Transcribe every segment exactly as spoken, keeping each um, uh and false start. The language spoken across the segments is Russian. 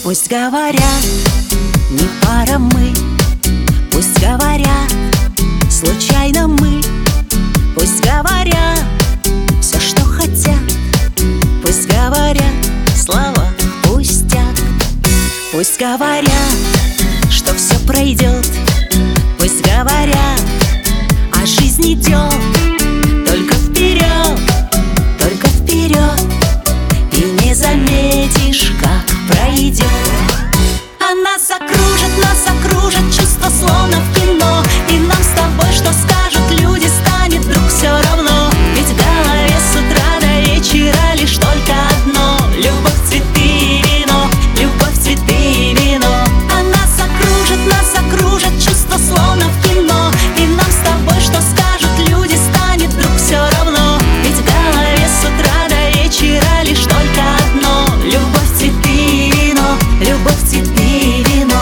Пусть говорят, не пара мы. Пусть говорят, случайно мы. Пусть говорят все, что хотят. Пусть говорят слова пустяк. Пусть говорят, что все пройдет. Пусть говорят, а жизнь идет только вперед, только вперед. И не заметишь, как пройдет. А нас окружит, нас окружит чувство, словно в кино. И нам с тобой, что скажут люди, станет вдруг все равно. Ведь в голове с утра до вечера лишь только одно: любовь, цветы и вино, любовь, цветы и вино. А нас окружит, нас окружит чувство, словно в кино. И нам с тобой, что скажут люди, станет вдруг все равно. Ведь в голове с утра до вечера лишь только одно: любовь, цветы и вино, любовь, цветы и вино.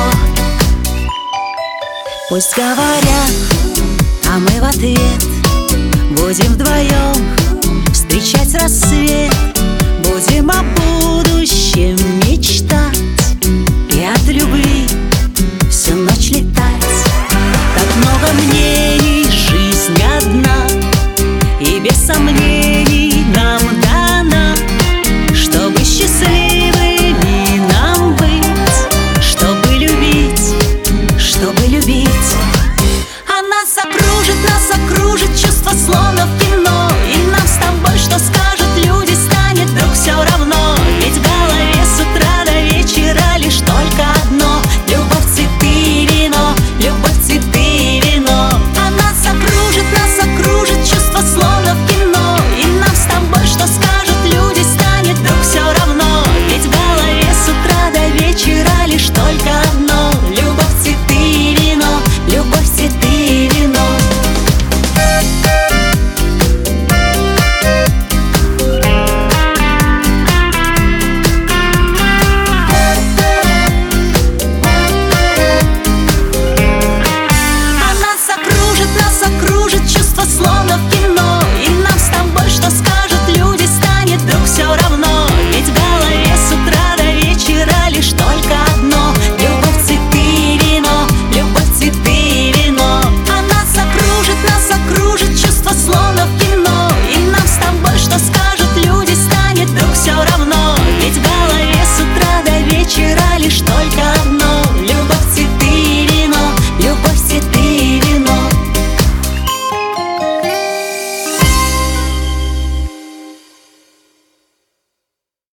Пусть говорят, а мы в ответ будем вдвоем встречать рассвет.